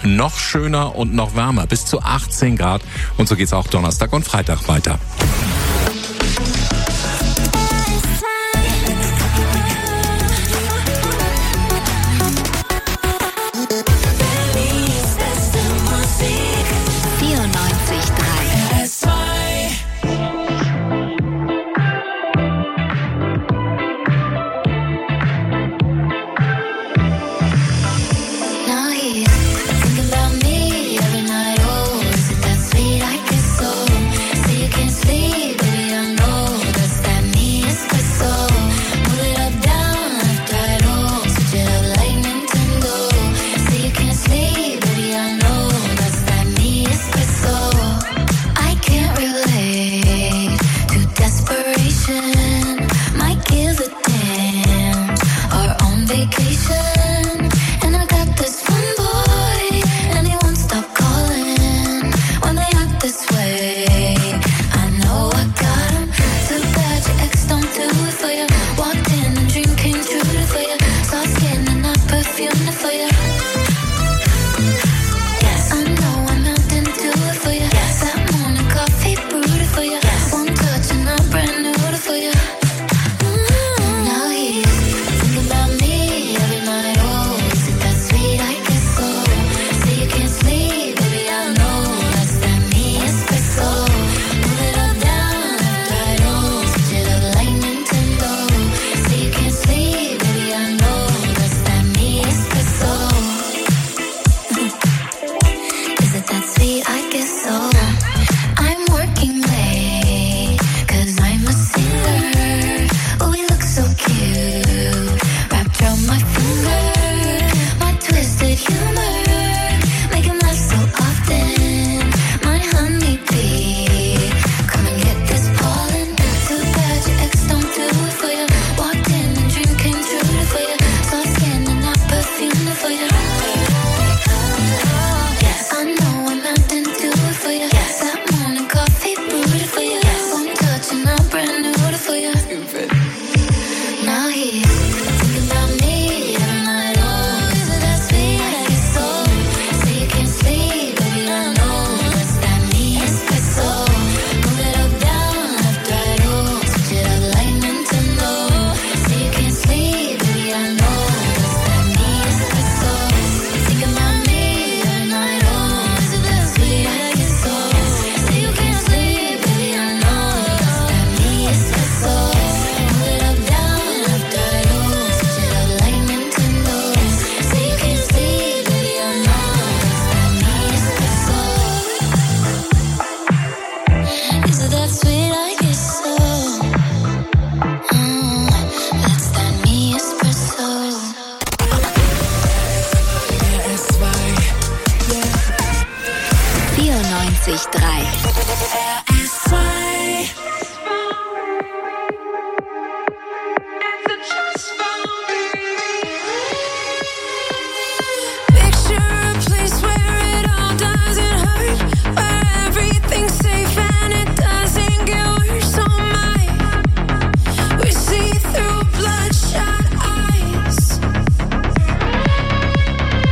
noch schöner und noch wärmer, bis zu 18 Grad. Und so geht's auch Donnerstag und Freitag weiter.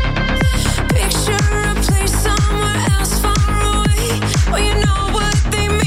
Well, you know what they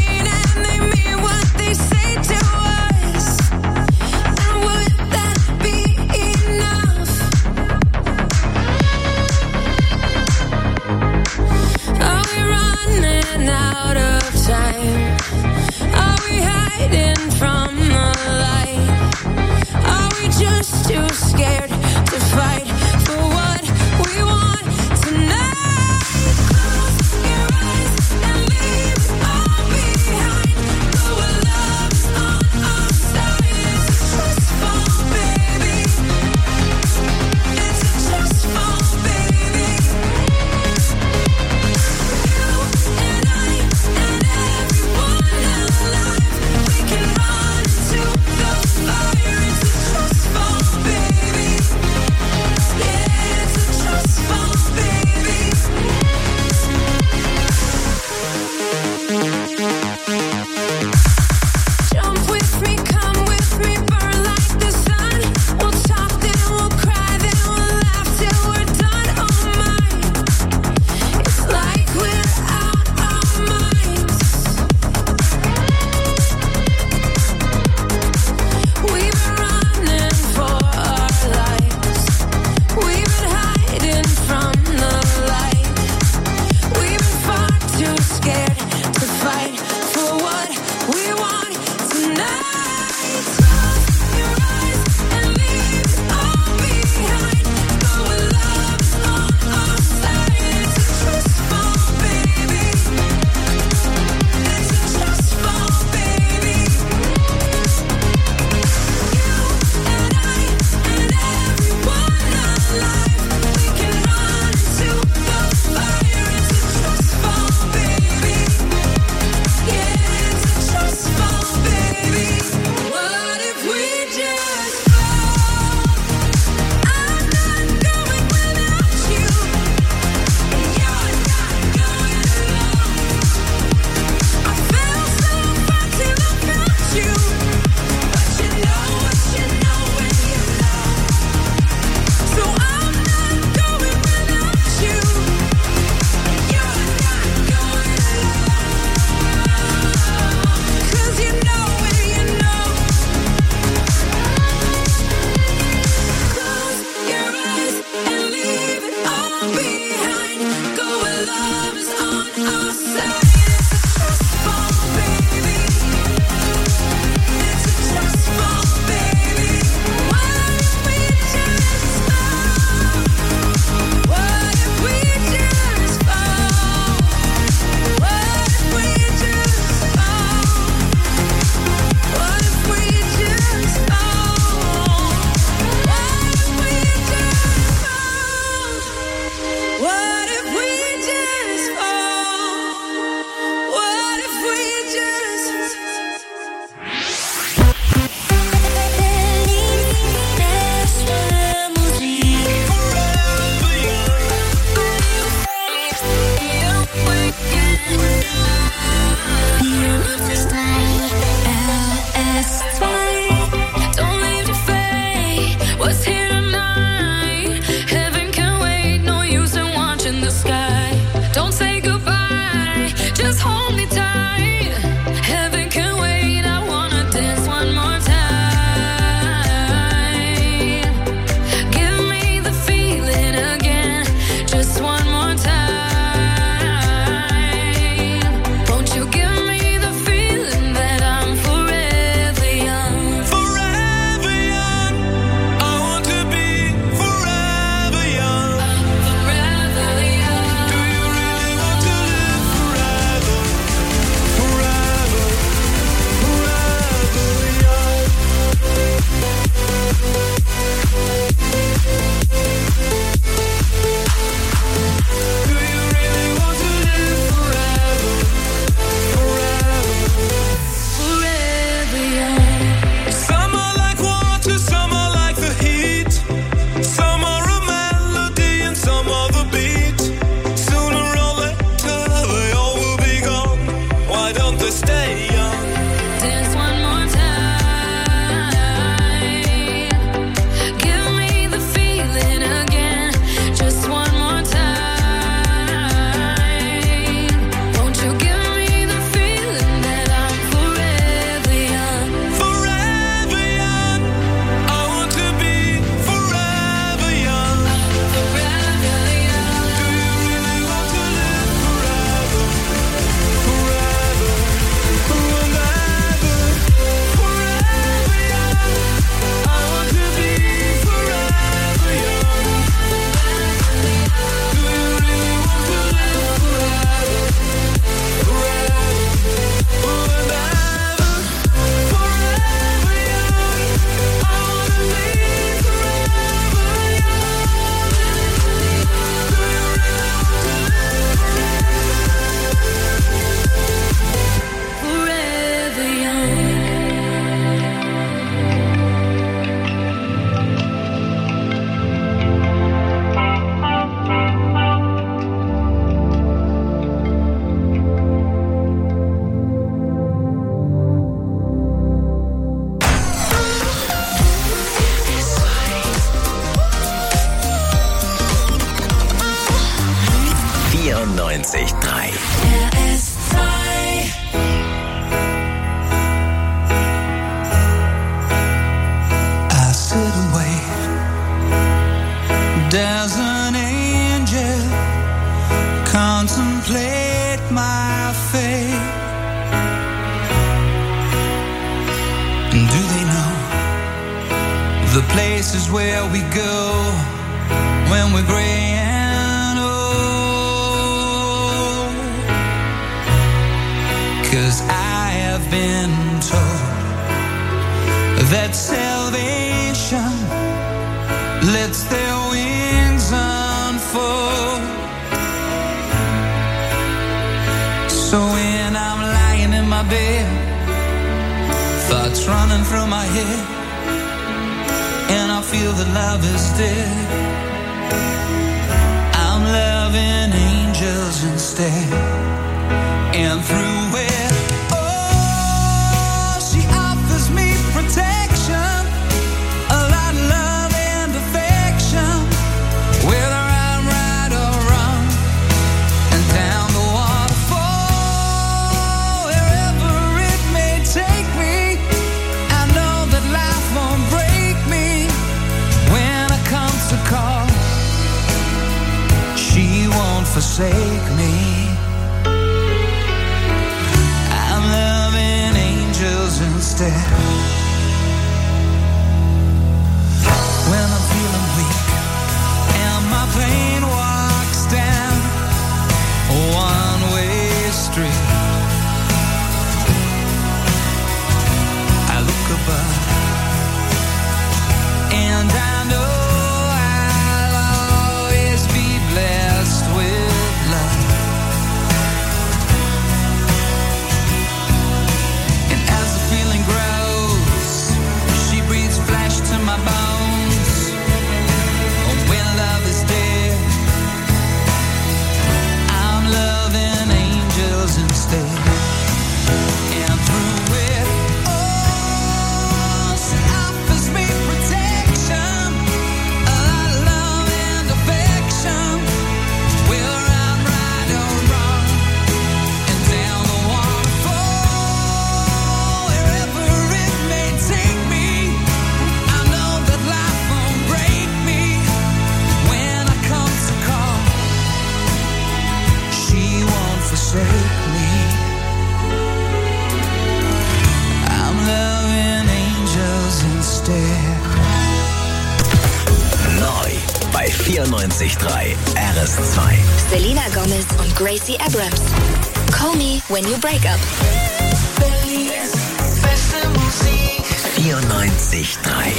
94.3. I sit and wait. Does an angel contemplate my fate? And do they know the places where we go when we're gray and old? 'Cause I have been told that salvation lets their wings unfold. So when I'm lying in my bed, thoughts running through my head, and I feel that love is dead, I'm loving angels instead. And through it, oh, she offers me protection, a lot of love and affection, whether I'm right or wrong, and down the waterfall, wherever it may take me, I know that life won't break me when it comes to call. She won't forsake me. I'm loving angels instead. When I'm feeling weak and my pain walks down a one-way street, I look above and I know I'll always be blessed with love. And as the feeling grows, she breathes flesh to my bones. When love is dead, I'm loving angels instead. And through it, oh, she offers me protection, a lot of love and affection, whether I'm right or wrong, and down the waterfall, wherever it may take me, I know that life won't break me when I come to call. She won't forsake me. I'm loving angels instead. Neu bei 94.3 RS2. Selena Gomez und Gracie Abrams. Call me when you break up. 94.3.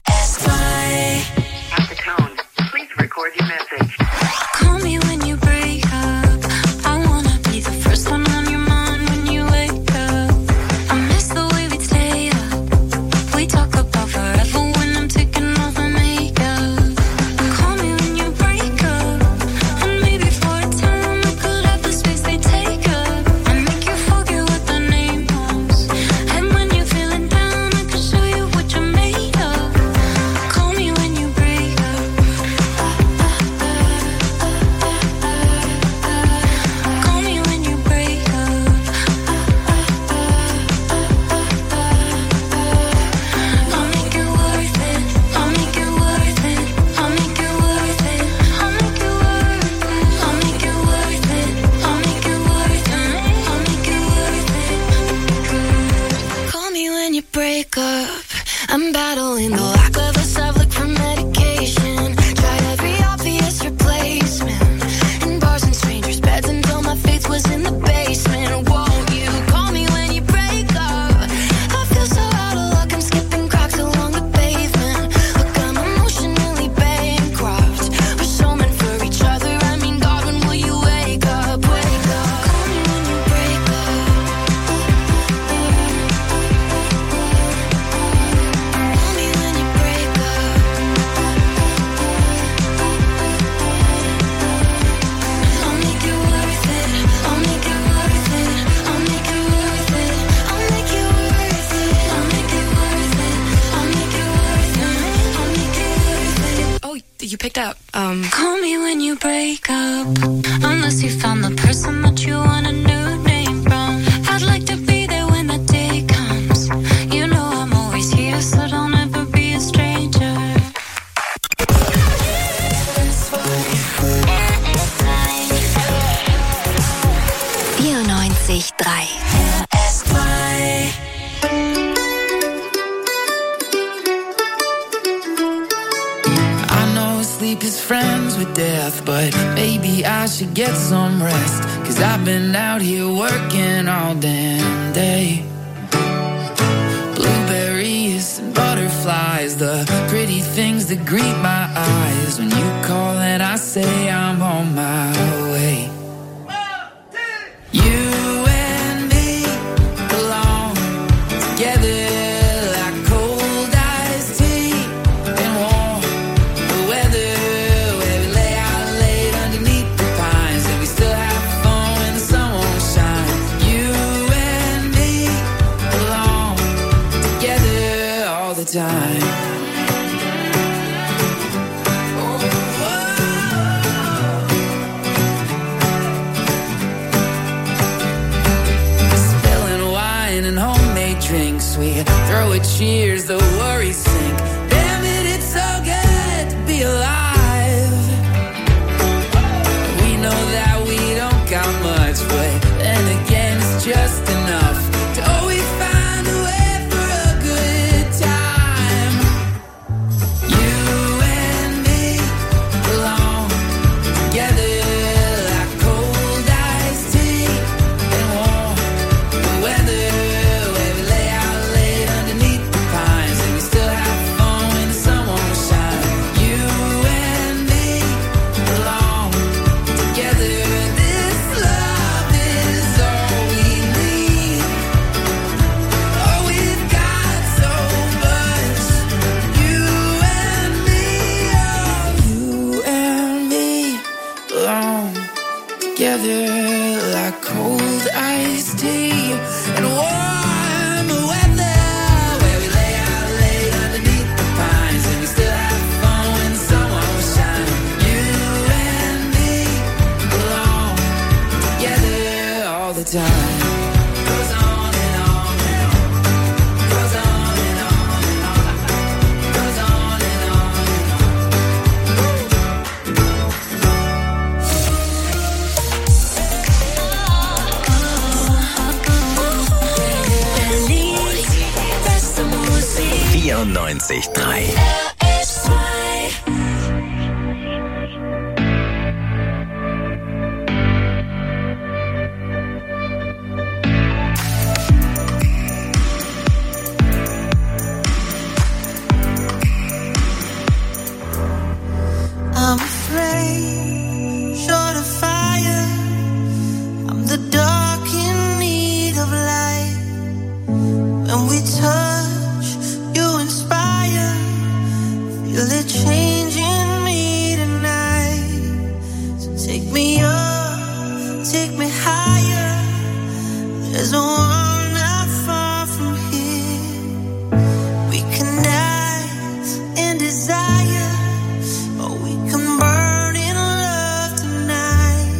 At the tone, please record your message. Call me when you break up. I wanna be the first one on your mind when you wake up. I miss the way we stay up. We talk about forever when I'm taking off my makeup. Call me when you break up. And maybe for a time I could have the space they take up and make you forget what the name was. And when you're feeling down, I can show you what you're made of. Call me break up. Call me when you break up, unless you found the person that you want a new name from. I'd like to be there when the day comes. You know I'm always here, so don't ever be a stranger. 94.3 Sleep is friends with death, but maybe I should get some rest, 'cause I've been out here working all damn day. Blueberries and butterflies, the pretty things that greet my eyes. When you call and I say I'm on my way. You and me belong together. Time. Spilling wine and homemade drinks, we throw a cheers, the worries sink. Damn it, it's so good to be alive. We know that we don't got much, but then again it's just enough to always find a way. Like cold iced tea and warm weather, where we lay out late underneath the pines, and we still have fun when the sun won't shine. You and me belong together all the time. Goes on and on and on. Goes on and on and on. Goes on and on and on. Beste Musik 94.3 RS2. I'm afraid, short of fire. I'm the dark in need of light. When we touch, you inspire. Feel it changing me tonight. So take me up, take me higher. There's a world not far from here. We can dance in desire, or we can burn in love tonight.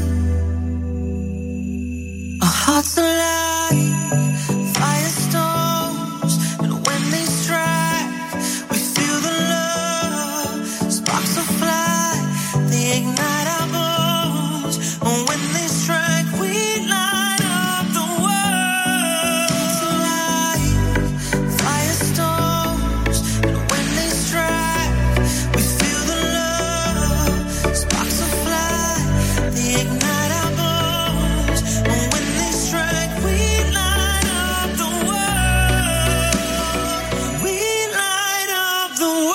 Our hearts alive, firestorms, and when they strike, we feel the love. Sparks will fly, they ignite our bones, and when they strike, we light up the world. Hearts alive, firestorms, and when they strike, we feel the love. Sparks will fly, they ignite our bones, and when they strike, we light up the world. We light up the world.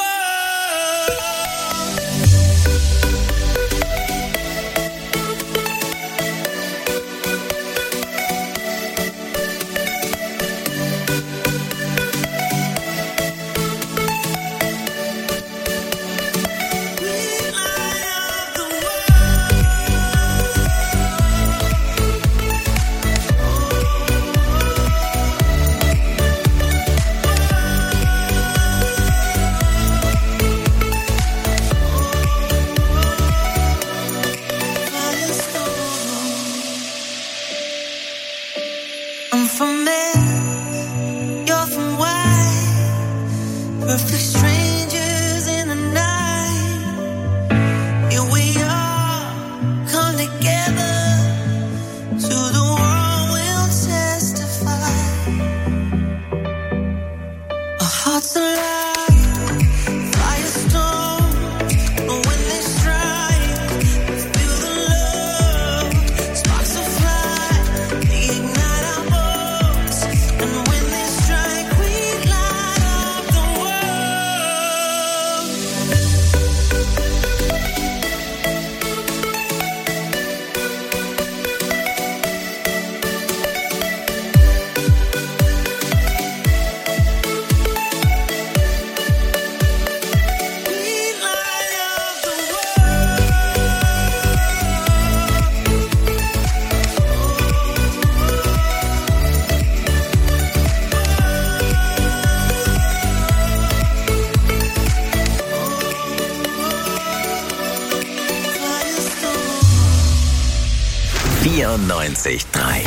We light up the world. I'm from Mars, you're from White. Perfect strangers in the night. Here we are, come together. To the world we'll testify. Our hearts alive, firestorm. But when they strike, we feel the love. Sparks will fly, they ignite our bones. And when they strike, we light up the world. We light up the Firestorm. 94.3.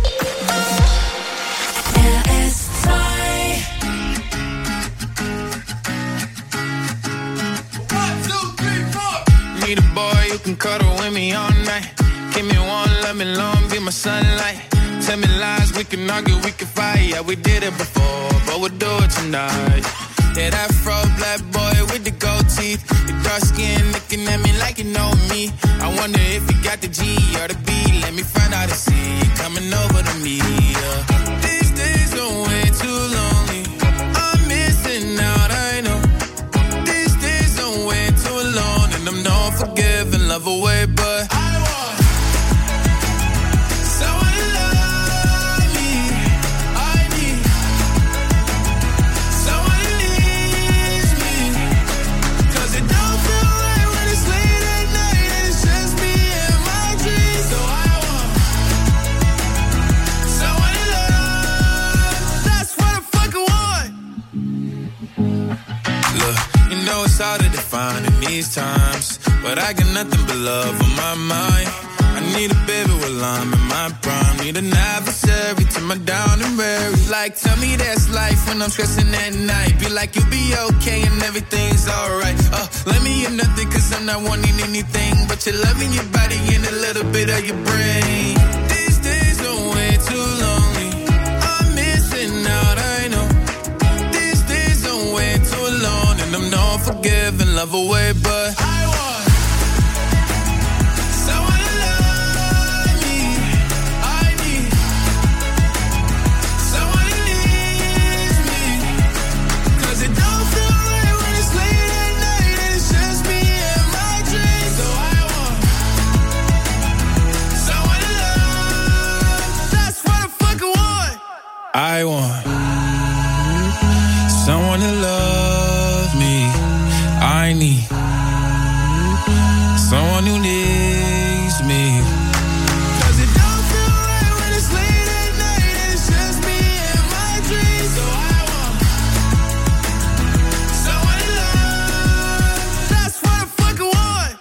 Need a boy who can cuddle with me all night. Give me one, let me long, be my sunlight. Tell me lies, we can argue, we can fight. Yeah, we did it before, but we'll do it tonight. Yeah, that fro black boy with the gold teeth. Your dark skin looking at me like you know me. I wonder if you got the G or the B. Let me find out and see you coming over to me. Yeah. These days are way too lonely. I'm missing out, I know. These days are way too alone. And I'm not forgiving, love away, but I want someone to love me. I need someone who needs me. 'Cause it don't feel right when it's late at night and it's just me and my dreams. So I want someone to love. That's what I fucking want. Look, you know it's hard to define in these times, but I got nothing but love on my mind. I need a baby while I'm in my prime. Need an adversary to my down and weary. Like, tell me that's life when I'm stressing at night. Be like, you'll be okay and everything's alright. Let me hear nothing 'cause I'm not wanting anything but your love in your body and a little bit of your brain. These days are way too lonely. I'm missing out, I know. These days are way too alone. And I'm not forgiving, love away, but I want someone to love me. I need someone who needs me. 'Cause it don't feel right when it's late at night and it's just me and my dreams. So I want someone to love. That's what I fucking want. I want someone to love me. I need someone who needs me. 'Cause it don't feel right when it's late at night and it's just me and my dreams. So I want someone to love. That's what I fucking want.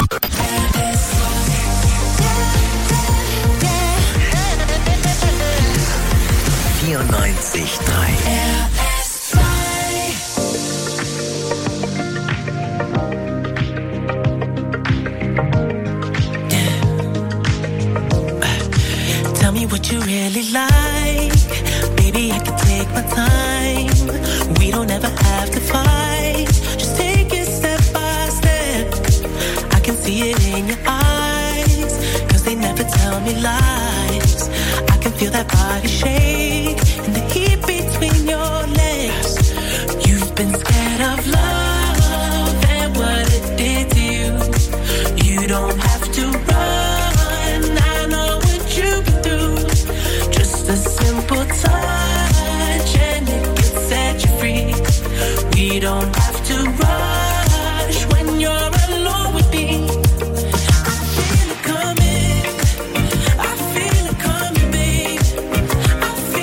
94.3. Tell me what you really like. Baby, I can take my time. We don't ever have to fight. Just take it step by step. I can see it in your eyes. 'Cause they never tell me lies. I can feel that body shake and the heat between your legs. You've been scared of love and what it did to you. You don't have to run. I know what you can do. Just a simple touch and it can set you free. We don't have to rush when you're alone with me. I feel it coming. I feel it coming, babe. I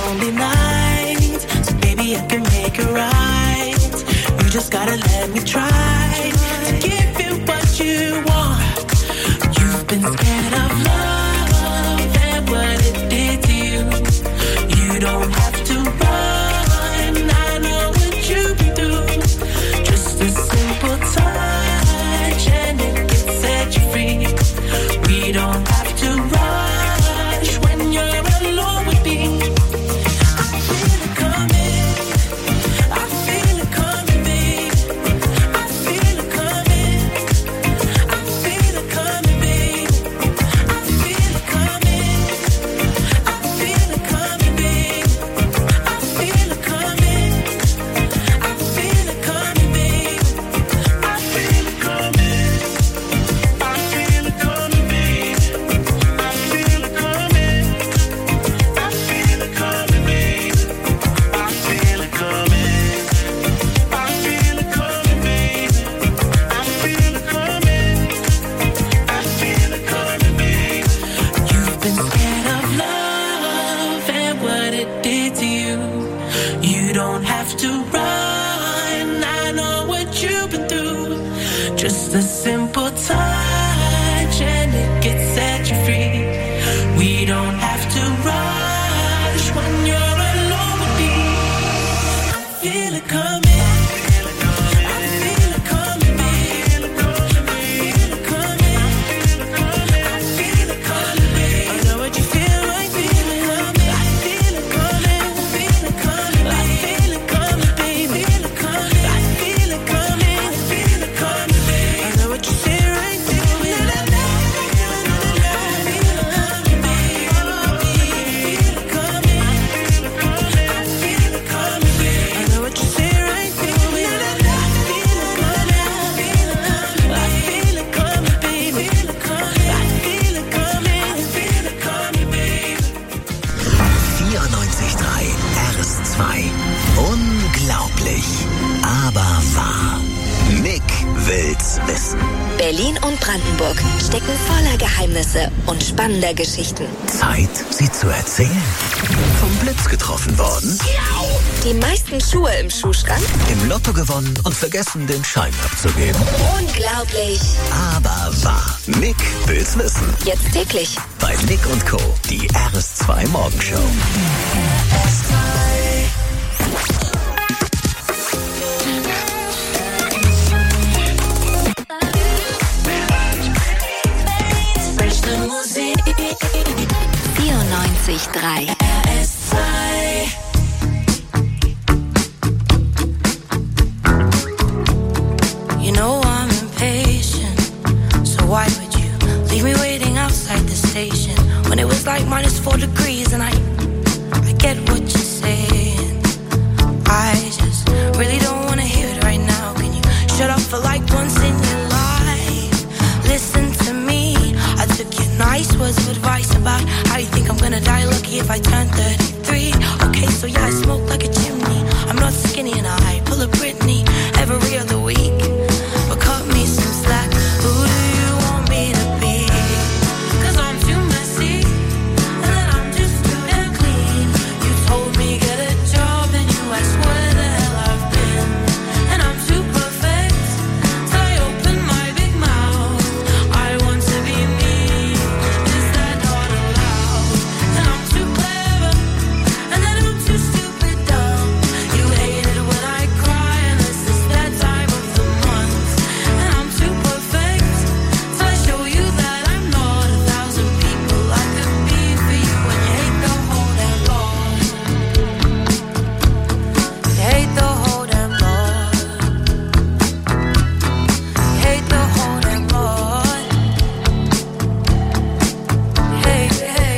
lonely nights, so baby I can make it right. You just gotta let me try to give you what you want. You've been scared of love and what it did to you. You don't have to run, I know what you've been through. Just a simple touch and it can set you free. We don't have to rush when you're alone with me. I feel it coming, I feel it coming, babe. I feel it coming, I feel it coming, babe. I feel it coming, I feel it coming, babe. I feel it coming, I feel it coming, babe. I feel it coming, I feel it coming, babe. I feel it coming, I feel it coming, babe. I feel it coming, I feel it coming, babe. I feel it coming, I feel it coming, babe. You've been scared of love and what it did to you. You don't have to run, I know what you've been through. Just a simple touch and it gets set you free. We don't have to rush when you're alone with me. I feel it coming. I feel it coming, babe. I feel it coming. I feel it coming, babe. I know what you feel. I feel it coming. I feel it coming. I feel it coming. I feel it coming, babe. I feel it coming. I feel it coming. I feel it coming, babe. I know what you feel. I feel it. I feel it coming, babe. I feel it coming. I feel it coming, babe. I know what you feel. I feel it. I feel it coming. I feel it coming, babe. I feel it coming. I feel it coming. I feel it coming, babe. 94.3 RS2. Unglaublich, aber wahr. Nick will's wissen. Berlin und Brandenburg stecken voller Geheimnisse und spannender Geschichten. Zeit, sie zu erzählen. Vom Blitz getroffen worden, Die meisten Schuhe im Schuhschrank? im Lotto gewonnen und vergessen, den Schein abzugeben. Unglaublich. Aber wahr. Nick will's wissen. Jetzt täglich. Bei Nick und Co. Die RS2 Morgenshow. Beste Musik. 94.3 RS2. You know I'm impatient, so why would you leave me waiting outside the station when it was like -4 degrees? And I get what you're saying. I just really don't wanna hear it right now. Can you shut up for like once in your life? Listen to me. I took your nice words of advice about how you think I'm gonna die lucky if I turn 33. Okay, so yeah, I smoke like a chimney. I'm not skinny and I pull a Britney every other week. But cut me some slack. Who do you want me to be? 'Cause I'm too messy and then I'm just too damn clean. You told me get a job and you asked where the hell I've been. And I'm too perfect, so I open my big mouth. I want to be me. Is that not allowed? And I'm too clever, and then I'm too stupid dumb. You hate it when I cry, and this is that time of the month. And I'm too perfect, so I show you that I'm not 1,000 people I could be for you. And you hate the whole damn lot. You hate the whole damn lot. You hate the whole damn lot. Hey, hey.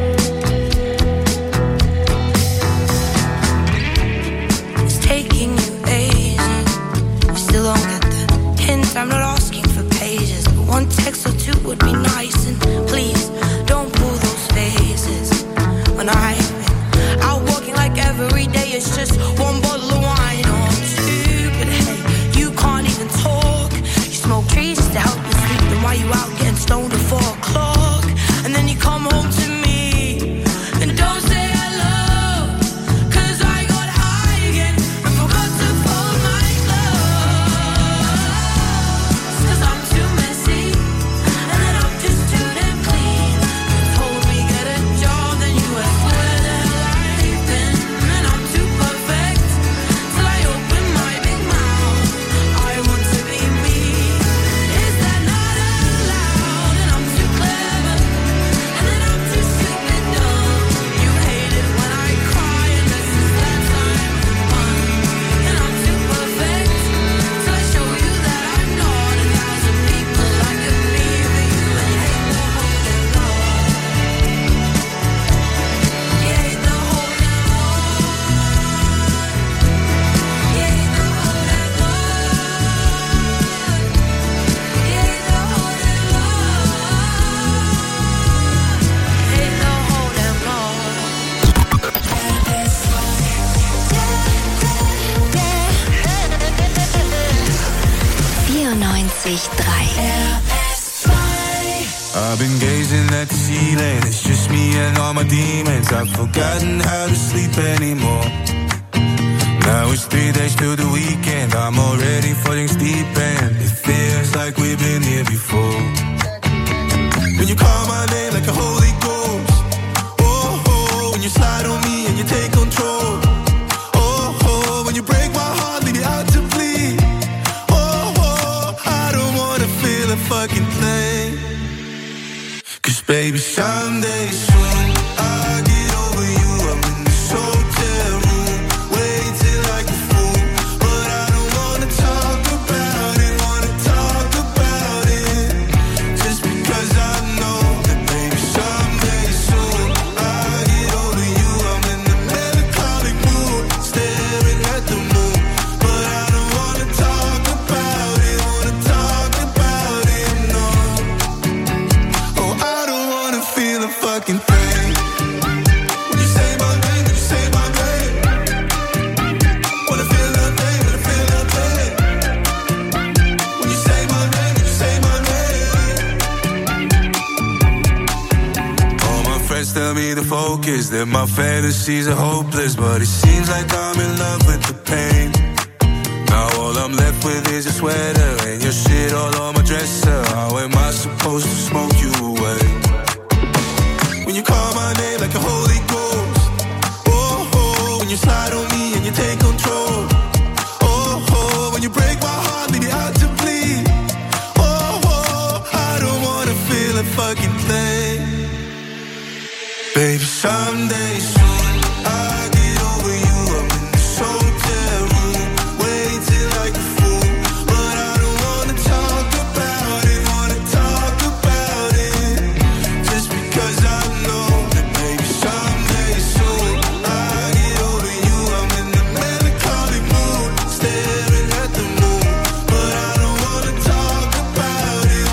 It's taking you ages. You still don't get the hint. I'm not asking for pages, but one text or two would be nice. And please don't pull those faces when I've been out walking like every day. It's just one bottle of wine or two. But hey, you can't even talk. You smoke trees just to help you sleep. Then why you out getting stoned at 4 o'clock? And then you come home to me and don't say hello. at the ceiling. It's just me and all my demons. I've forgotten how to sleep anymore. Now it's 3 days till the weekend. I'm already falling deep and it feels like we've been here before. When you call my name like a Holy Ghost, oh, oh, when you slide on me and you take control, oh, oh, when you break my heart, leave me out to bleed, oh, oh, I don't wanna feel a fucking thing. 'Cause baby, someday soon I'll get over you. I'm in this hotel room, waiting like a fool, but I don't wanna talk about it, just because I know that baby, someday soon I'll get over you. I'm in the melancholic mood, staring at the moon, but I don't wanna talk about it, no. Oh, I don't wanna feel a fucking thing. When you say my name, wanna feel nothing, when you say my name, all my friends tell me to focus, that my fantasies are hopeless, but it seems like I'm in love with the pain. Now all I'm left with is a sweater and your shit all on my dresser. How am I supposed to smoke you away? When you call my name like a Holy Ghost, oh, oh, when you slide on me and you take control, oh, oh, when you break my heart, leave me out to bleed, oh, oh, I don't wanna feel a fucking thing. Baby, someday soon I'll get over you. I'm in this hotel room, waiting like a fool, but I don't wanna talk about it, just because I know that baby, someday soon I'll get over you. I'm in the melancholic mood, staring at the moon, but I don't wanna talk about it,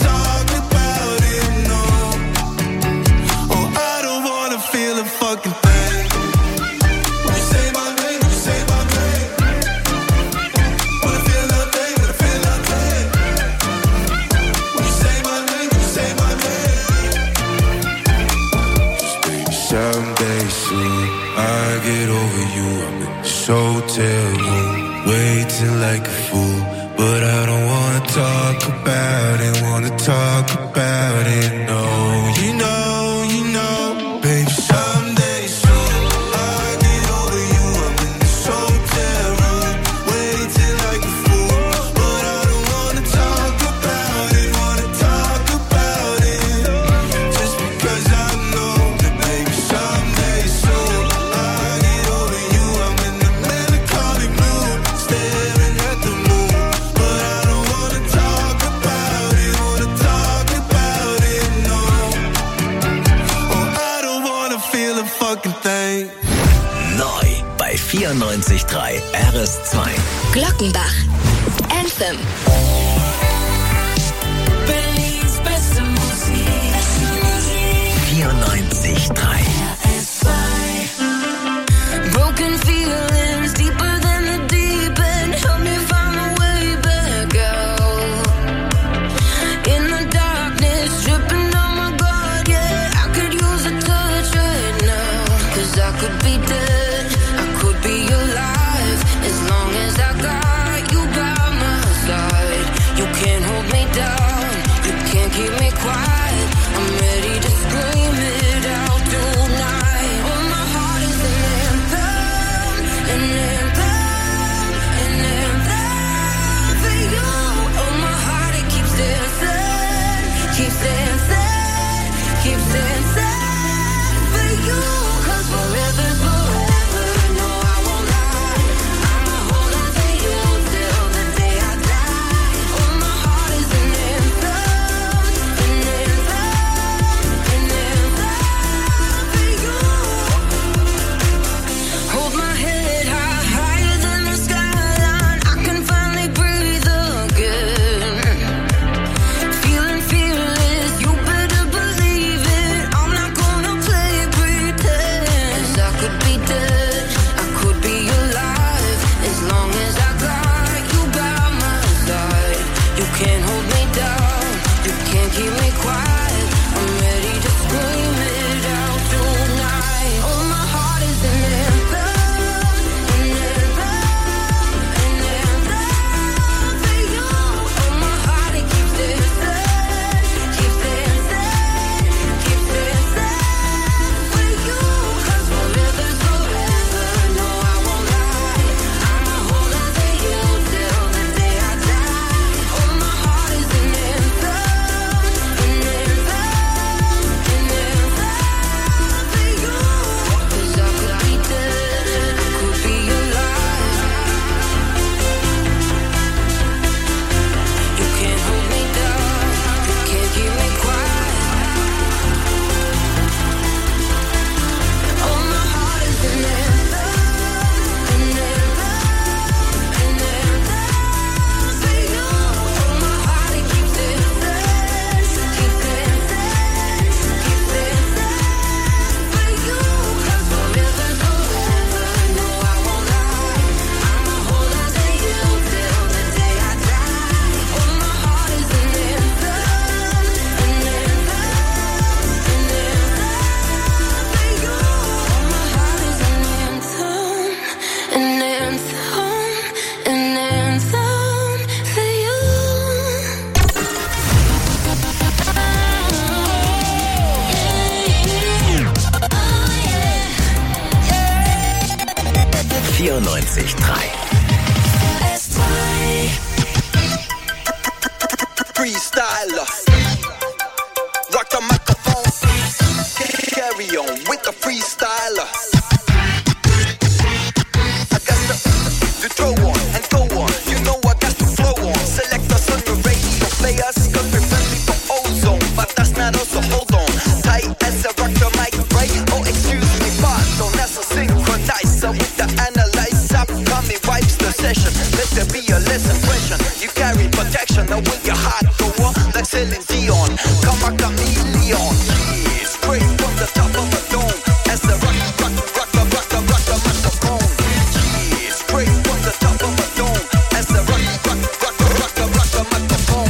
no. Oh, I don't wanna feel a fucking thing. When you say my name, wanna feel nothing, when you say my name, someday soon I'll get over you. I'm in this hotel room, waiting like a fool, but I don't wanna talk about it, no. You know, baby, someday soon I'll get over you. I'm in this hotel room, waiting like a fool, but I don't wanna talk about it, just because I know that baby, someday soon I'll get over you. I'm in the melancholic mood, staring at the moon, but I don't wanna talk about it, no. Oh, I don't wanna feel a fucking thing. Neu bei 94.3 RS2. Glockenbach. Anthem. Berlins beste Musik. 94.3. Broken feelings deeper than the deep end. Help me find my way back out. In the darkness, dripping on my guard, yeah. I could use a touch right now. 'Cause I could be dead, I could be alive. As long as I got you by my side. You can't hold me down, you can't keep me quiet. I'm ready to scream it out tonight. Oh, my heart is an anthem, an anthem, an anthem for you. Oh, my heart, it keeps dancing, keeps dancing, keeps dancing for you. 'Cause forever's forever, no, I won't lie. I'ma hold on to you till the day I die. Oh, my heart is an anthem, an anthem. 94.3. Freestyler, rock the microphone, carry on with the freestyler. I got to throw on and go on, you know I got to flow on. Select us on the radio, play us, cause we're friendly for ozone. But that's not us, so hold on, tight as I rock the mic, right? Oh, excuse me, pardon, that's a synchronizer with the analyzer. Coming wipes the session, let there be a less impression. You carry protection, now with your heart go on, like Celine Dion. Come on, chameleon. Yeah, straight from the top of a dome, as the rock the microphone. Yeah, straight from the top of a dome, as the rock the microphone.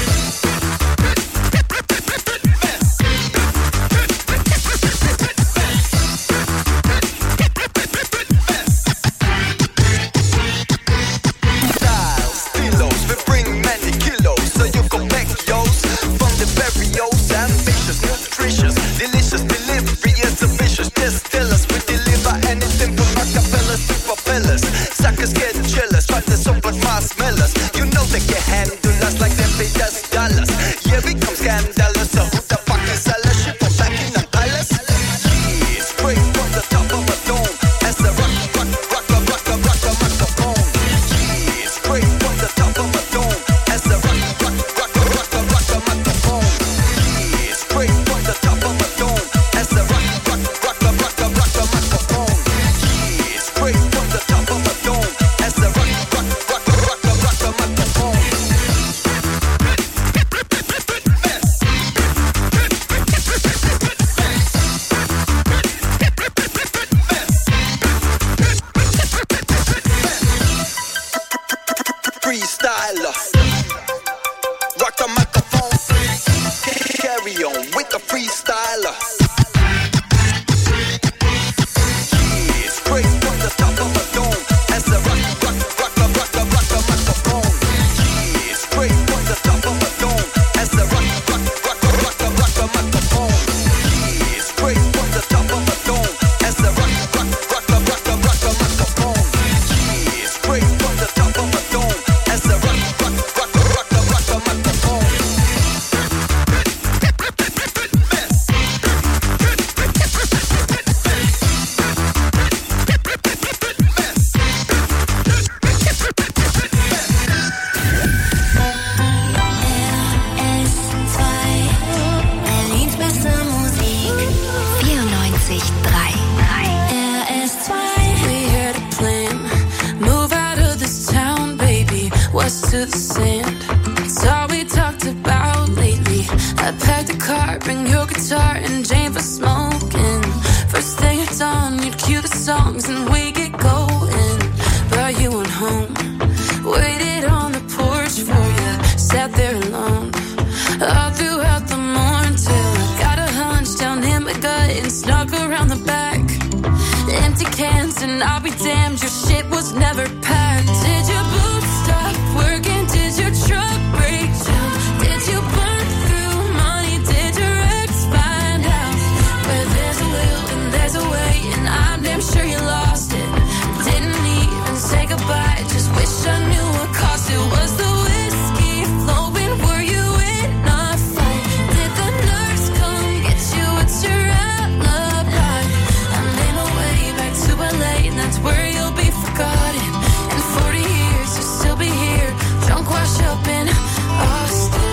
Styles, stilos, we bring many kilos, so you can back yours from the barrios. Ambitious, nutritious, delicious delivery is ambitious. Just tell us we deliver anything from acapellas to propellers. Suckers get jealous, but they're so but marshmallows. You know they can handle us like them pay us dollars. Yeah, we come scandalous, so who the fuck is Ella? Shit from Buckingham Palace. Yeah, straight from the top of a dome, as the rock the microphone. Yeah, straight from the top of a dome, as the rock the microphone. Yeah, straight from the top of a dome, as the rock the microphone. Yeah, straight from the top of a dome, as the rock the microphone. Freestyler, rock the microphone, carry on with the freestyler. Yeah, straight from the top of a dome, as the rock the microphone. Yeah, straight from the top of a dome, as the rock the microphone. Yeah, straight from the top of a dome, as the rock the microphone. Yeah, straight from the top of a dome, as the rock the microphone. Berlins beste Musik. 94.3. RS2. We had a plan, move out of this town, baby, west to the sand. It's all we talked about lately. I packed a car, bring your guitar and Jane for smoking. First thing at dawn, you'd cue the songs and we get going. But you went home, waited on the porch for you, sat there alone. All throughout the morning till I got a hunch down in my gut and snuck around the back. Empty cans and I'll be damned, your shit was never packed. Did your boots stop working? Did your truck break down? Did you burn through money? Did your ex find out? Where there's a will and there's a way, and I'm damn sure you lost it. Didn't even say goodbye, just wish I knew what cost it. Was the whiskey flowing? Were you in a fight? Did the nurse come get you? What's your alibi? I made my way back to LA, and that's where you'll be forgotten. In 40 years, you'll still be here, drunk, wash up in Austin.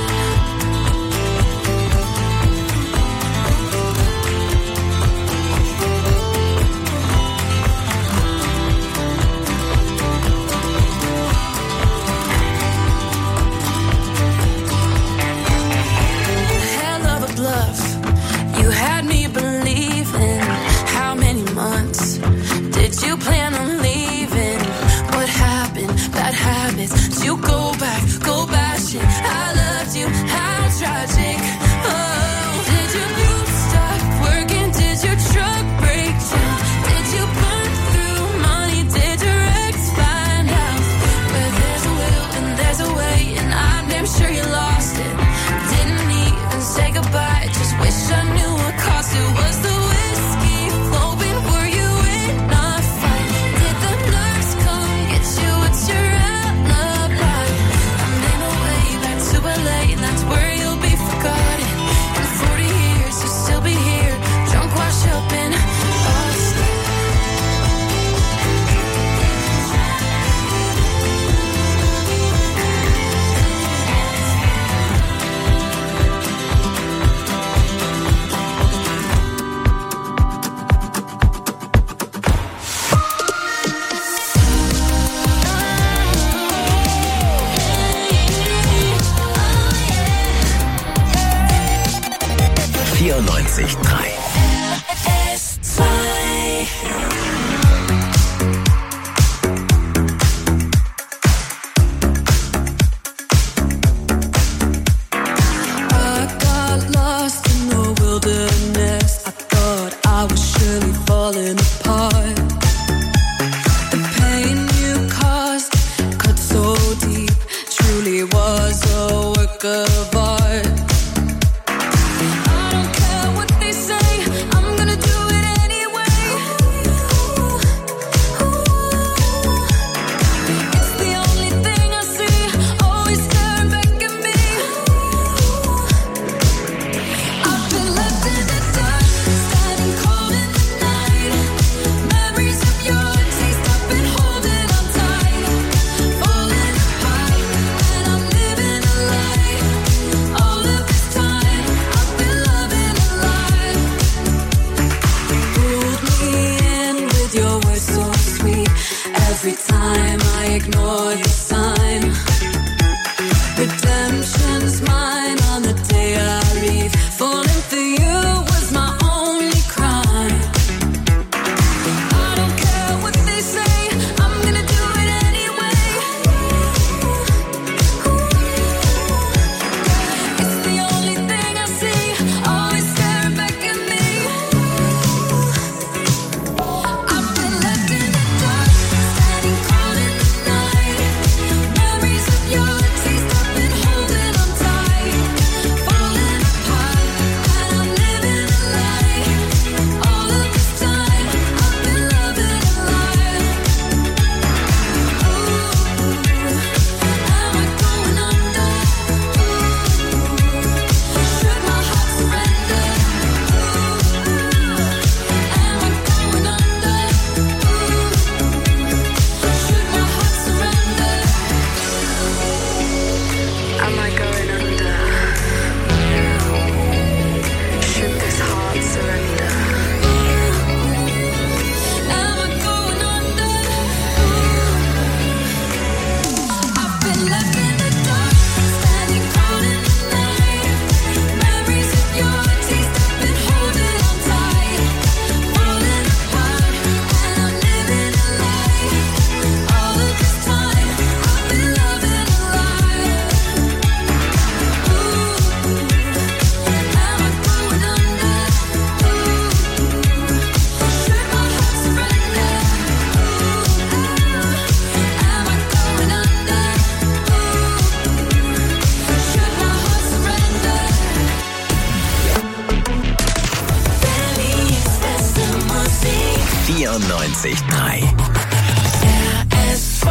Hell of a bluff, you had me believing. How many months did you plan on leaving? What happened? Bad habits. Did you go back, go bashing? I loved you, how tragic. Oh, did your boots stop working? Did your truck break down? Did you burn through money? Did your ex find out? Where there's a will and there's a way, and I'm damn sure you lost it. Didn't even say goodbye, just wish I knew what cost it. Was the whiskey flowing? Were you in a fight? Did the nurse 94.3. I got lost in the wilderness. I thought I was surely falling apart. The pain you caused cut so deep, truly was a work of art. I don't care what they say, I'm gonna do it anyway. It's the only thing I see, always staring back at me. I've been left in the dark, standing cold in the night. Memories of your taste, I've been holding on tight. Falling apart, and I'm living a lie. All of this time, I've been loving a lie. Pulled me in with your words so sweet. Every time I ignore your sign. Redemption's mine on the day I leave. Falling for you was my only crime. I don't care what they say, I'm gonna do it anyway. It's the only thing I see, always staring back at me. I've been left in the dark, standing cold in the night. Memories of your taste, I've been holding on tight. Falling apart, and I'm living a lie. All of this time, I've been loving a lie. Am I going under? Should my heart surrender? Am I going under? Should my heart surrender? Am I going under? Should this heart surrender? Am I going under? I've been left in the dark, standing cold in the night. Memories of your taste, I've been holding on tight. Falling apart, and I'm living a lie. All of this time, I've been loving a lie. Am I going under? Should my heart surrender? Am I going under? Should my heart surrender? Berlins beste Musik. 94.3. RS2.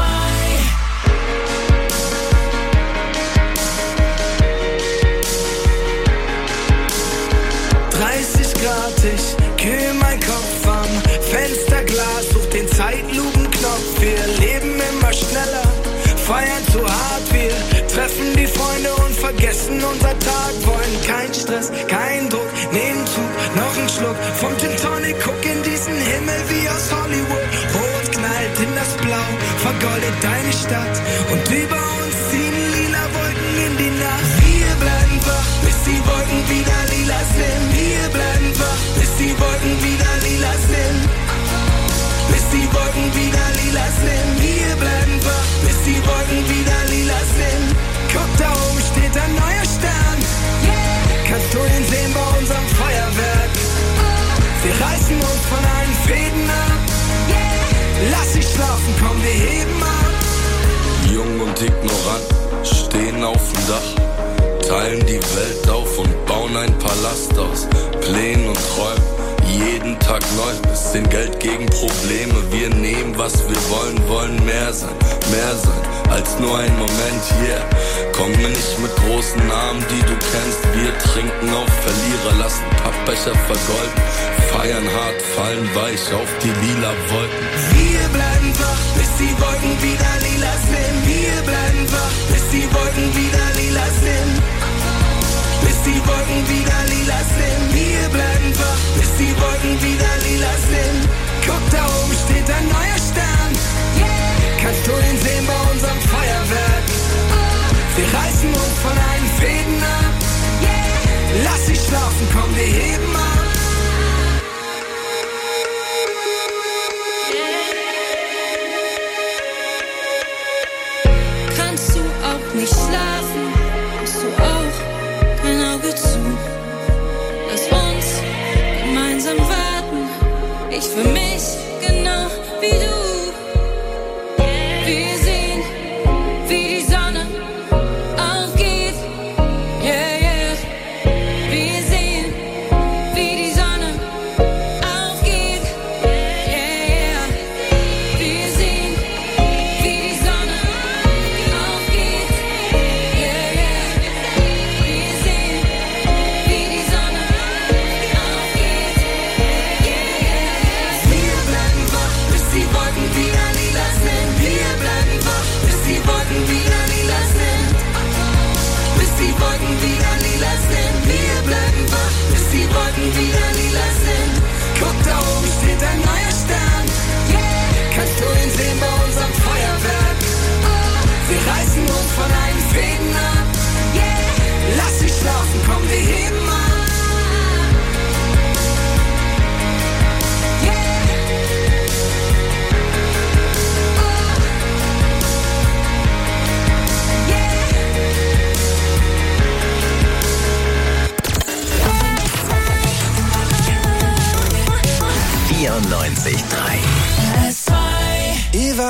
30 Grad, ich kühl mein Kopf am Fensterglas, such den Zeitlupenknopf. Wir leben immer schneller, feiern zu hart. Wir treffen die Freunde und vergessen unser Tag. Wollen kein Stress, kein Druck, nehmen Zug, noch ein Schluck vom Gin Tonic. Guck in diesen Himmel wie aus Hollywood. Rot knallt in das Blau, vergoldet deine Stadt. Und über uns ziehen lila Wolken in die Nacht. Wir bleiben wach, bis die Wolken wieder lila sind. Wir bleiben wach, bis die Wolken wieder lila sind. Bis die Wolken wieder lila sind. Wir bleiben wach, bis die Wolken wieder lila sind. Guck, da oben steht ein neuer Stern. Kannst du ihn sehen bei unserem Feuerwerk? Wir reißen uns von allen Fäden ab. Lass dich schlafen, komm, wir heben ab. Jung und ignorant, stehen auf dem Dach, teilen die Welt auf und bauen ein Palast aus Plänen und Träumen. Jeden Tag neu, bisschen Geld gegen Probleme. Wir nehmen, was wir wollen, wollen mehr sein als nur ein Moment, yeah. Komm mir nicht mit großen Namen, die du kennst. Wir trinken auf Verlierer, lassen Pappbecher vergolden. Feiern hart, fallen weich auf die lila Wolken. Wir bleiben wach, bis die Wolken wieder lila sind. Wir bleiben wach, bis die Wolken wieder lila sind. Bis die Wolken wieder lila sind. Wir bleiben wach, bis die Wolken wieder lila sind. Guck, da oben steht ein neuer Stern. Kannst du ihn sehen bei unserem Feuerwerk? Wir reißen uns von allen Fäden ab. Lass dich schlafen, komm, wir heben ab.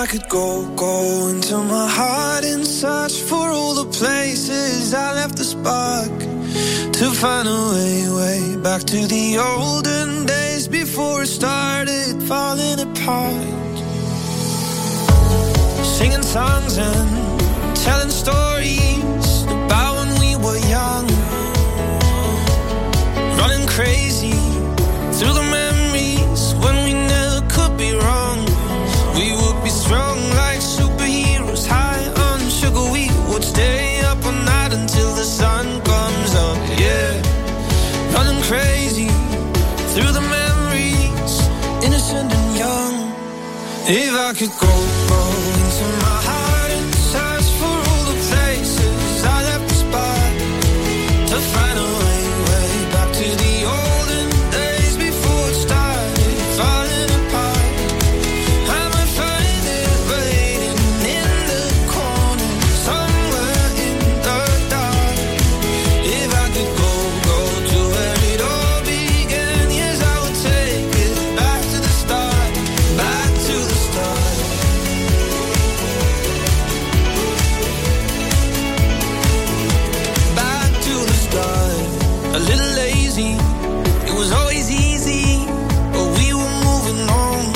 I could go into my heart and search for all the places I left the spark, to find a way back to the olden days before it started falling apart. Singing songs and telling stories about when we were young, running crazy through the memories when we never could be wrong. We would be strong like superheroes, high on sugar. We would stay up all night until the sun comes up. Yeah, running crazy through the memories, innocent and young. If I could go into my heart and search for all the places I left the spot, to find a way back to the olden days before it started falling apart. I might find it waiting in the corner, somewhere in the dark. If I could go to where it all began, yes, I would take it back to the start, back to the start. Back to the start. A little lazy, it was always easy, but we were moving on.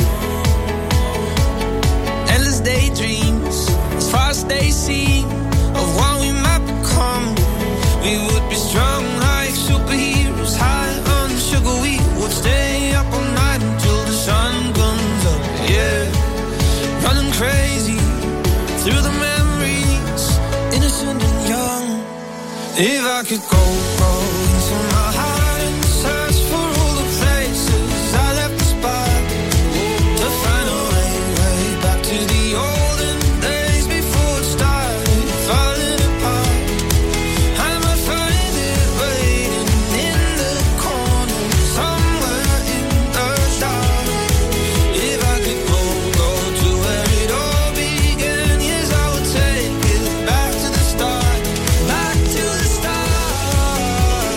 Endless daydreams, as far as they see, of what we might become. We would be strong like superheroes, high on sugar. We would stay up all night until the sun comes up. Yeah, running crazy through the memories, innocent and young. If I could go into my heart and search for all the places I left the spot, to find a way back to the olden days before it started falling apart. I might find it waiting in the corner, somewhere in the dark. If I could go to where it all began, yes, I would take it back to the start, back to the start.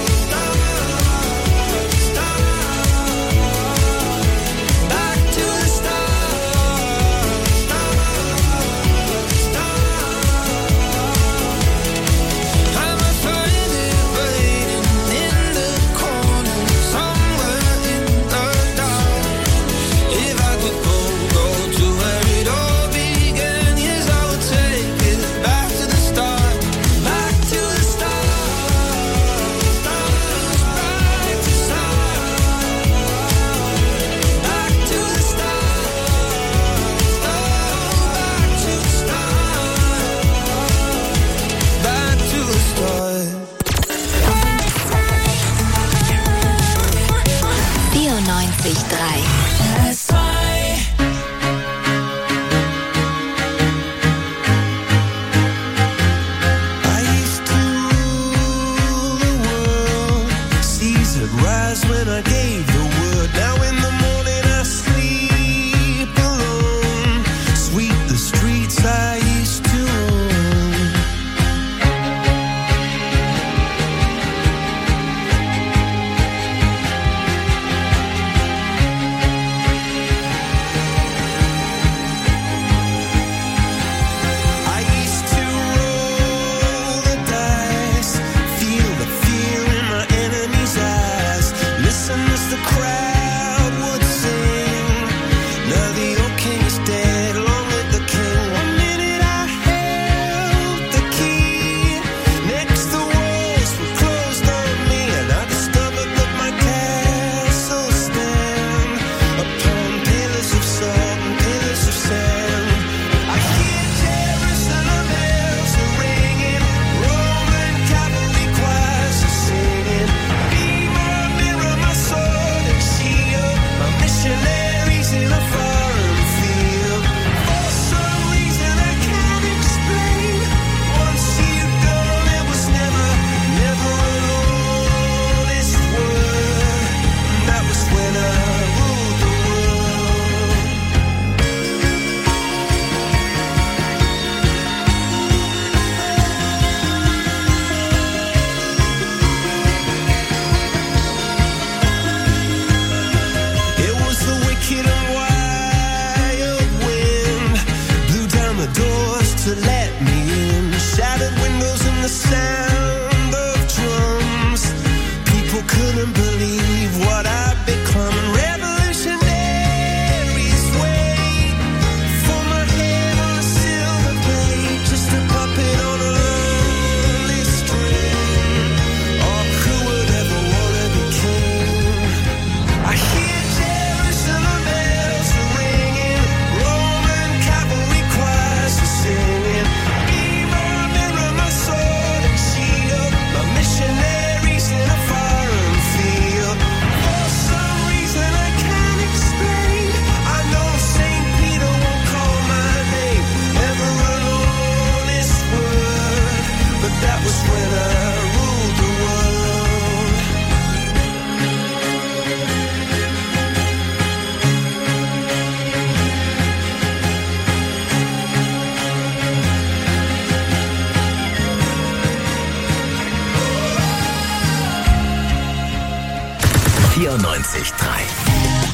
94.3.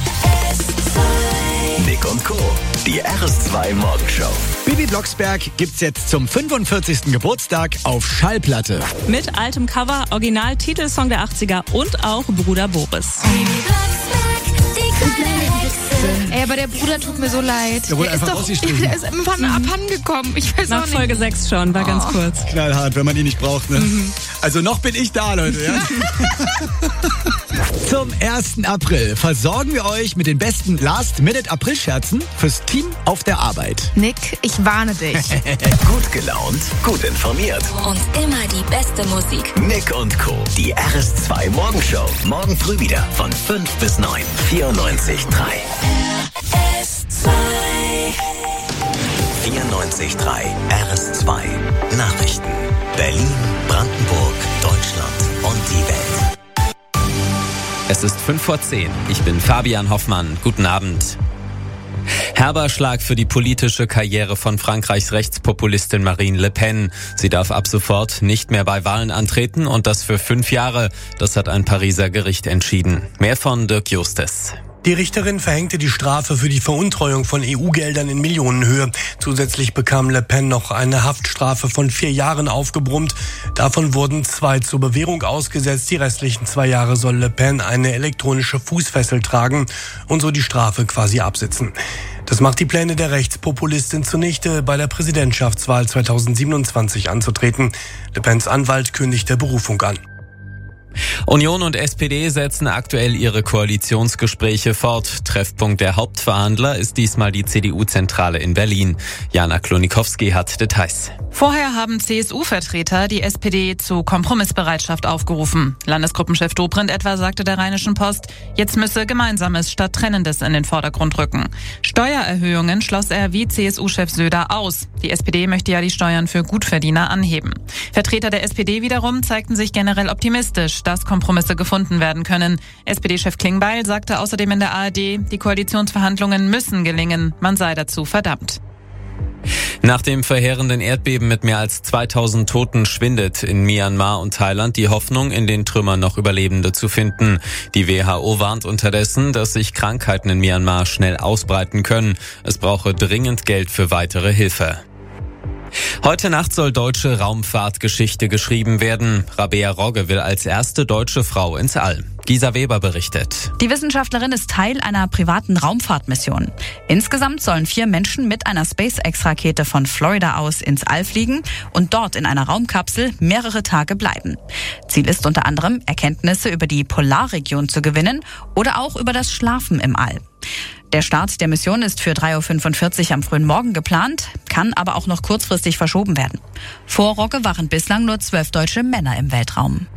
Nick und Co. Die RS2 Morgenshow. Bibi Blocksberg gibt's jetzt zum 45. Geburtstag auf Schallplatte. Mit altem Cover, Original-Titelsong der 80er und auch Bruder Boris. Ey, aber der Bruder tut mir so leid. Der wurde einfach rausgestrichen. Der ist irgendwann abhandengekommen. Ich weiß Nach auch nicht. Folge 6 schon, war ganz kurz. Knallhart, wenn man ihn nicht braucht, ne? Also noch bin ich da, Leute, ja? Zum 1. April versorgen wir euch mit den besten Last-Minute-April-Scherzen fürs Team auf der Arbeit. Nick, ich warne dich. Gut gelaunt, gut informiert. Und immer die beste Musik. Nick und Co. Die RS2 Morgenshow. Morgen früh wieder von 5 bis 9. 94.3. RS2. 94.3 RS2 Nachrichten. Berlin, Brandenburg, Deutschland und die Welt. Es ist 5:10. Ich bin Fabian Hoffmann. Guten Abend. Herber Schlag für die politische Karriere von Frankreichs Rechtspopulistin Marine Le Pen. Sie darf ab sofort nicht mehr bei Wahlen antreten und das für 5 Jahre. Das hat ein Pariser Gericht entschieden. Mehr von Dirk Justes. Die Richterin verhängte die Strafe für die Veruntreuung von EU-Geldern in Millionenhöhe. Zusätzlich bekam Le Pen noch eine Haftstrafe von 4 Jahren aufgebrummt. Davon wurden 2 zur Bewährung ausgesetzt. Die restlichen 2 Jahre soll Le Pen eine elektronische Fußfessel tragen und so die Strafe quasi absitzen. Das macht die Pläne der Rechtspopulistin zunichte, bei der Präsidentschaftswahl 2027 anzutreten. Le Pens Anwalt kündigte Berufung an. Union und SPD setzen aktuell ihre Koalitionsgespräche fort. Treffpunkt der Hauptverhandler ist diesmal die CDU-Zentrale in Berlin. Jana Klonikowski hat Details. Vorher haben CSU-Vertreter die SPD zu Kompromissbereitschaft aufgerufen. Landesgruppenchef Dobrindt etwa sagte der Rheinischen Post, jetzt müsse Gemeinsames statt Trennendes in den Vordergrund rücken. Steuererhöhungen schloss er wie CSU-Chef Söder aus. Die SPD möchte ja die Steuern für Gutverdiener anheben. Vertreter der SPD wiederum zeigten sich generell optimistisch, dass Kompromisse gefunden werden können. SPD-Chef Klingbeil sagte außerdem in der ARD, die Koalitionsverhandlungen müssen gelingen, man sei dazu verdammt. Nach dem verheerenden Erdbeben mit mehr als 2000 Toten schwindet in Myanmar und Thailand die Hoffnung, in den Trümmern noch Überlebende zu finden. Die WHO warnt unterdessen, dass sich Krankheiten in Myanmar schnell ausbreiten können. Es brauche dringend Geld für weitere Hilfe. Heute Nacht soll deutsche Raumfahrtgeschichte geschrieben werden. Rabea Rogge will als erste deutsche Frau ins All. Gisa Weber berichtet. Die Wissenschaftlerin ist Teil einer privaten Raumfahrtmission. Insgesamt sollen 4 Menschen mit einer SpaceX-Rakete von Florida aus ins All fliegen und dort in einer Raumkapsel mehrere Tage bleiben. Ziel ist unter anderem, Erkenntnisse über die Polarregion zu gewinnen oder auch über das Schlafen im All. Der Start der Mission ist für 3:45 Uhr am frühen Morgen geplant, kann aber auch noch kurzfristig verschoben werden. Vor Rogge waren bislang nur 12 deutsche Männer im Weltraum.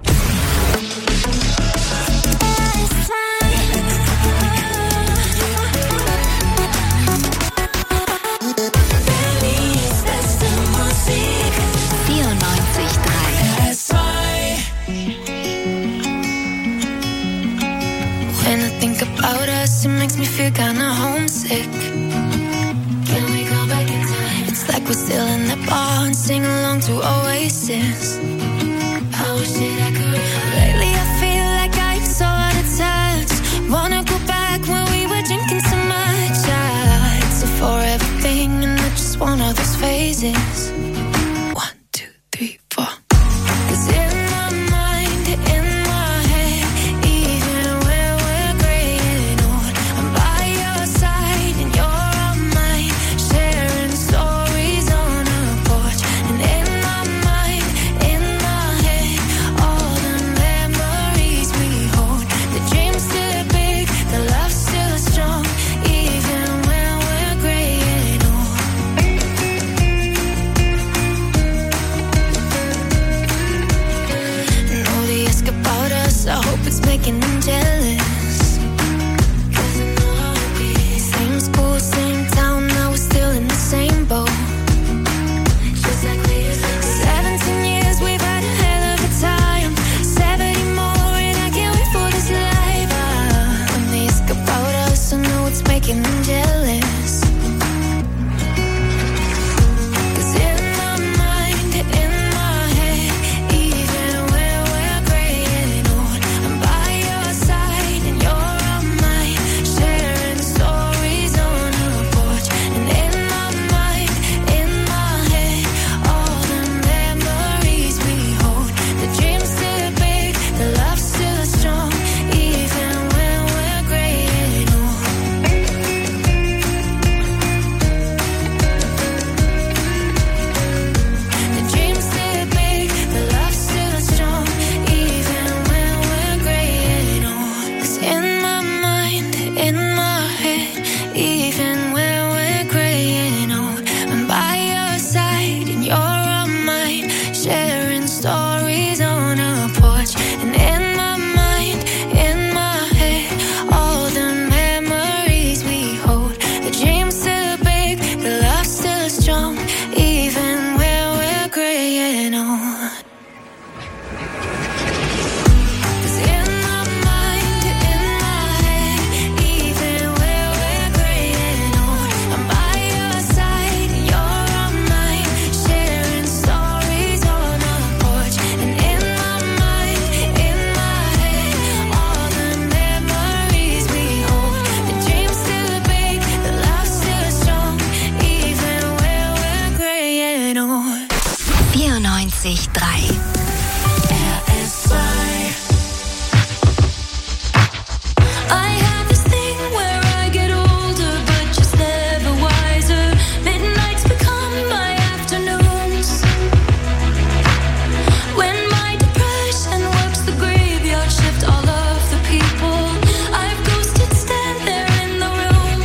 When I think about us, it makes me feel kinda homesick. Can we go back in time? It's like we're still in the bar and sing along to Oasis. I wish that I could. Lately I feel like I'm so out of touch. Wanna go back when we were drinking so much. It's a forever thing and I just want all those phases. 1, 2, 3, 4. 'Cause in my mind, in my head, even when we're graying old, I'm by your side and you're on mine, sharing stories on a porch. And in my mind, in my head, all the memories we hold. The dream's still big, the love's still strong, even when we're graying old. And all they ask about us, I hope it's making them jealous. 'Cause I know how it is. Same school, same town, now we're still in the same boat. Just like we used to be. 17 years, we've had a hell of a time. 70 more, and I can't wait for this life. When they ask about us, I know it's making them jealous. 'Cause in my mind, in my head, even when we're graying old, I'm by your side and 94.3. I have this thing where I get older, but just never wiser. Midnights become my afternoons. When my depression works the graveyard shift, all of the people I've ghosted stand there in the room.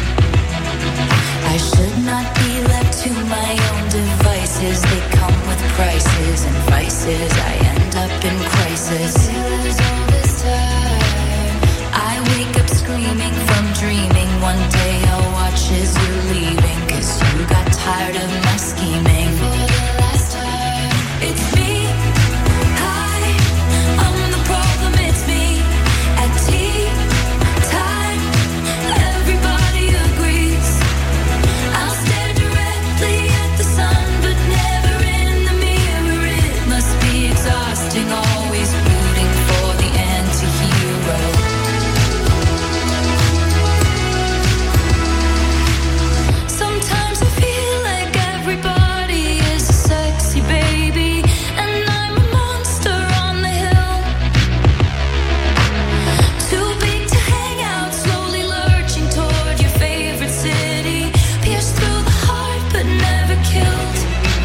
I should not be left to my own devices. They come with prices and vices. I end up in crisis. All this time I wake up screaming from dreaming. One day I'll watch as you're leaving, 'cause you got tired of my scheming. For the last time, it's me. Hi, I'm the problem, it's me. At tea time, everybody agrees. I'll stare directly at the sun, but never in the mirror. It must be exhausting, always rooting for the anti-hero. Sometimes I feel like everybody is a sexy baby, and I'm a monster on the hill. Too big to hang out, slowly lurching toward your favorite city. Pierced through the heart, but never killed.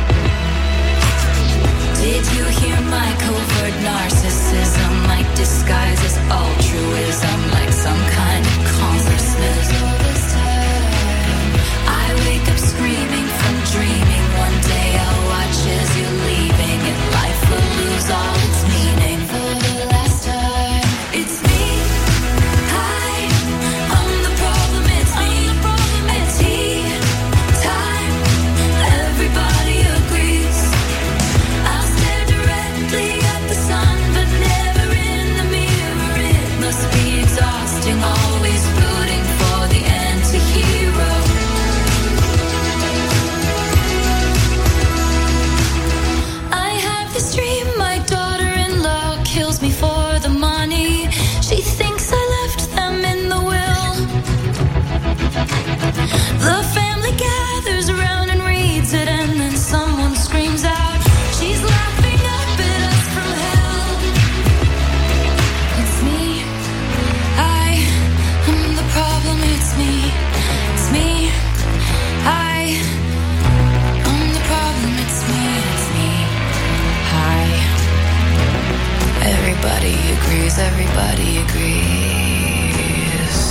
Did you hear my covert narcissism? Like disguise as altruism, like some kind of consciousness. All this time I wake up screaming from dreaming. One day I'll watch as you're leaving, and life will lose all its meaning. For the last time, it's me. Hi, I'm the problem, it's me. At tea time, everybody agrees. I'll stare directly at the sun, but never in the mirror. It must be exhausting, always rooting for the anti-hero. I have this dream, my daughter-in-law kills me for the money. She thinks I left them in the will. The family gathers around and reads it, and then someone screams out, she's laughing up at us from hell. It's me. I'm the problem, it's me. It's me. I'm the problem, it's me. It's me. Hi. Everybody agrees, everybody agrees.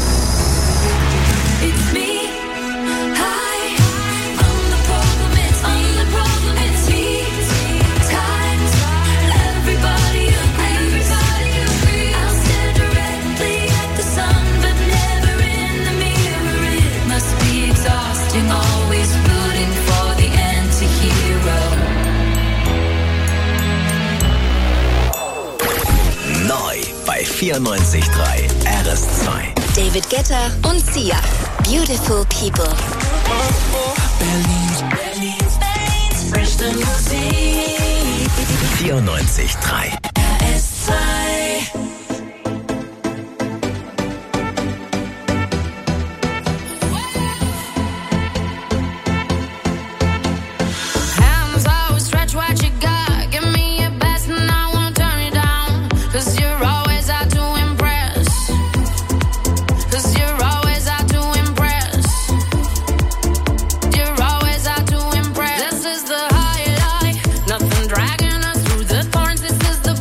It's me. Hi. I'm the problem, it's me. I'm the problem, it's me. Times, everybody agrees. I'll stare directly at the sun, but never in the mirror. It must be exhausting, always rooting for the anti-hero. Neu bei 94.3 RS2. David Guetta und Sia. Beautiful People. Berlin's beste Musik. 94.3 RS2. Hands out, stretch what you got. Give me your best and I won't turn you down. 'Cause you're always out to impress. 'Cause you're always out to impress. You're always out to impress. This is the highlight. Nothing dragging us through the thorns. This is the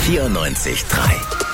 94.3.